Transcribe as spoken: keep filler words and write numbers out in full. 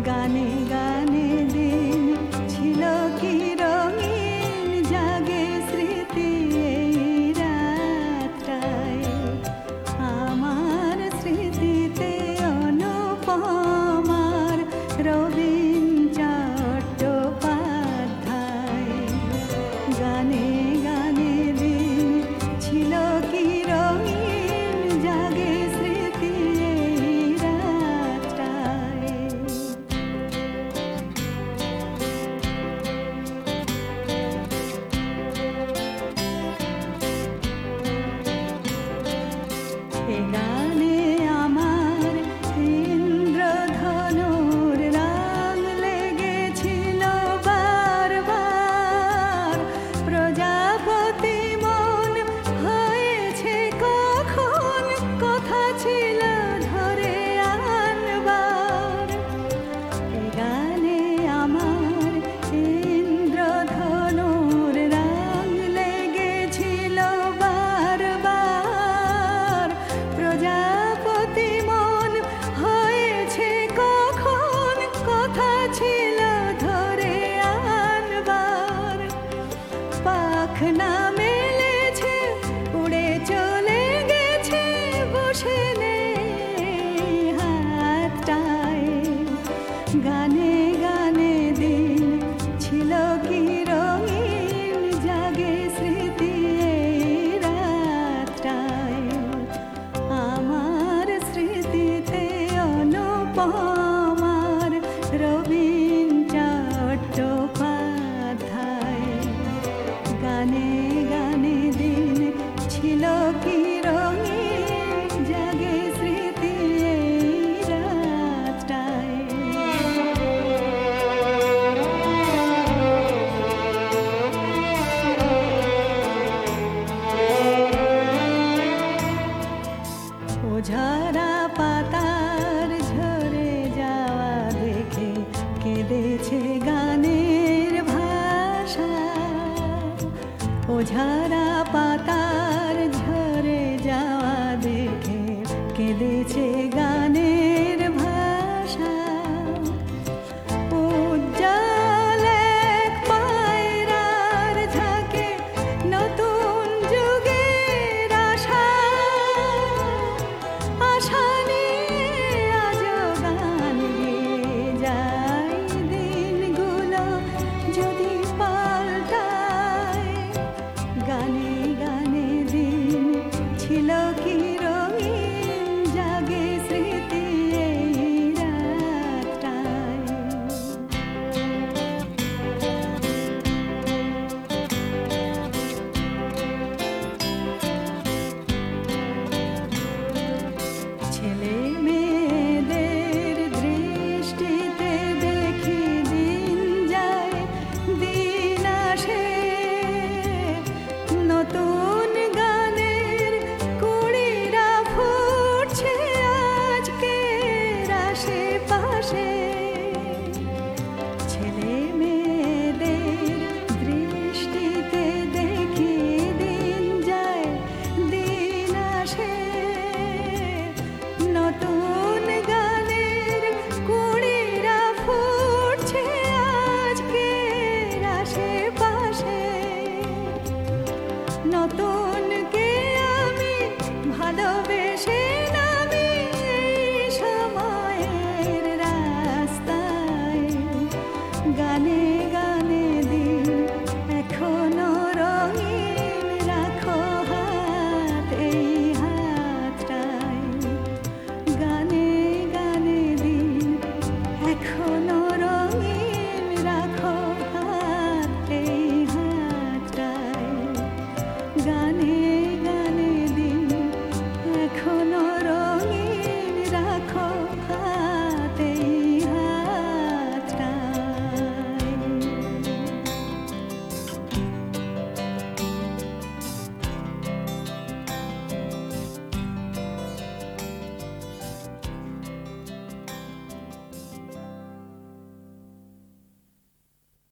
গানে গানে দিন ছিল কি রঙিন, জাগে স্মৃতি এই রাতটায়। আমার স্মৃতিতে অনুপমার রবীন চট্টোপাধ্যায়। গানে গানে দিন ছিল কি রঙিন, জাগে স্মৃতি এই রাতটায়। এ গানে আমার ইন্দ্রধনুর রং লেগেছিল বারবার। প্রজাপতি মন হয়েছে কখন, কথা ছিল ধরে আনবার। এ গানে আমার ইন্দ্রধনুর রং লেগেছিল বারবার। প্রজাপতি মন হয়েছে কখন, কথা ছিল ধরে আনবার। পাখনা মেলেছে উড়ে চলে গেছে, বসে নেই হাতটায়। গানে গানে দিন ছিল কি রঙিন, জাগে স্মৃতি এই রাতটায়। আমার স্মৃতিতে অনুপমার রবীন চট্টোপাধ্যায়। গানে গানে দিন ছিল কি রঙিন, জাগে স্মৃতি এই রাতটায়। ঝরা পাতার ঝরে যাওয়া দেখে কেঁদেছে গানের ভাষা। ও ঝরা পাতার ঝরে যাওয়া দেখে কেঁদেছে গানের ভাষা। উজ্জ্বল এক পায়রার ঝাঁকে নতুন যুগের আশা। আশা নিয়ে আজও গান গেয়ে যায়, দিনগুলো যদি পাল্টায়। গানে গানে দিন ছিল কি রঙিন, জাগে স্মৃতি এই রাতটায়। ছেলে মেয়েদের দৃষ্টিতে দেখি দিন যায়, দিন আসে। নতুন গানের কুড়িরা ফুটছে আজকের আশেপাশে।